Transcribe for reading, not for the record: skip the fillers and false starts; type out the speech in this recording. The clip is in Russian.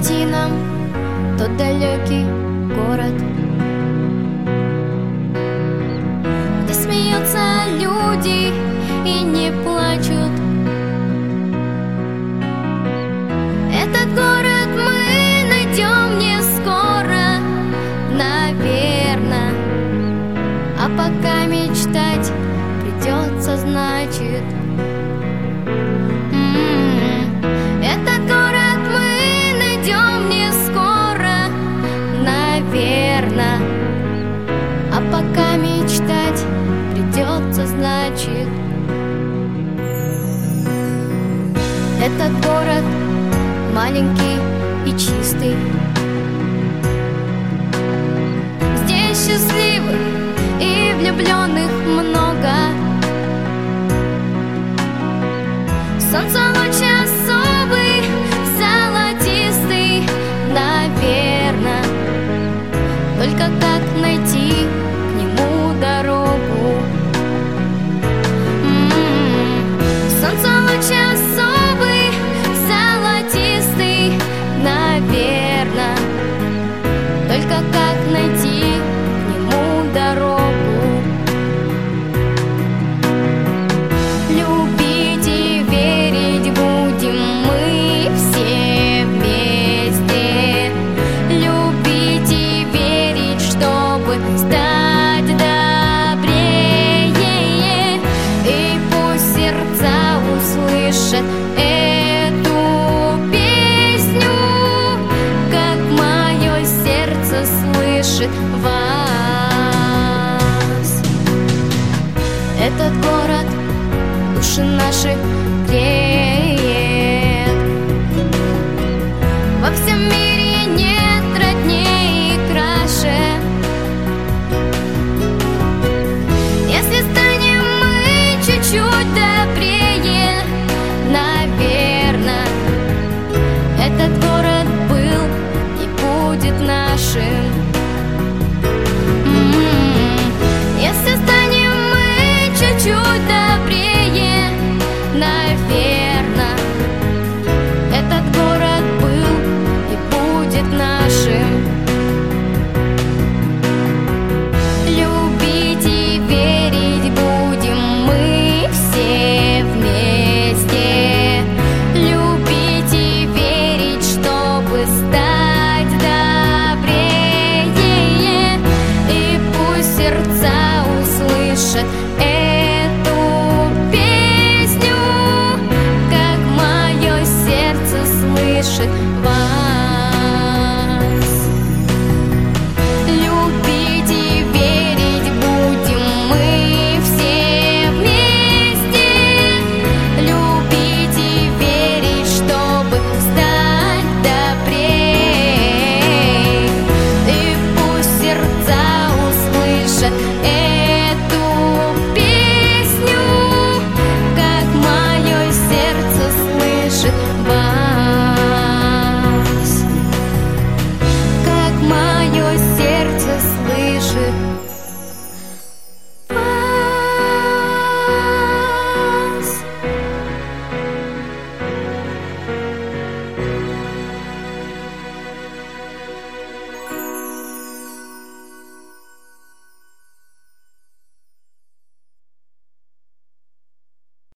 найти нам тот далекий город, где смеются люди и не плачут. Этот город мы найдем не скоро, наверно, а пока мечтать придется, значит. Этот город мы найдем не скоро, наверно, а пока мечтать придется, значит. Этот город маленький и чистый, здесь счастливых и влюбленных много. Солнце луч особый, золотистый, наверно, только как найти к нему дорогу? Солнце луч особый, золотистый, наверно, только как найти к нему дорогу? Любить и верить будем мы все вместе. Любить и верить, чтобы стать добрее. И пусть сердца услышат эту песню, как мое сердце слышит вас. Этот город души наши греет. Во всем мире нет роднее и краше. Если станем мы чуть-чуть добрее, наверно, этот город был и будет нашим. Если станем мы чуть-чуть добрее, наверно, этот город был и будет нашим. Любить и верить будем мы все вместе. Любить и верить, чтобы стать добрее. И пусть сердца услышат эту песню, как мое сердце слышит вас.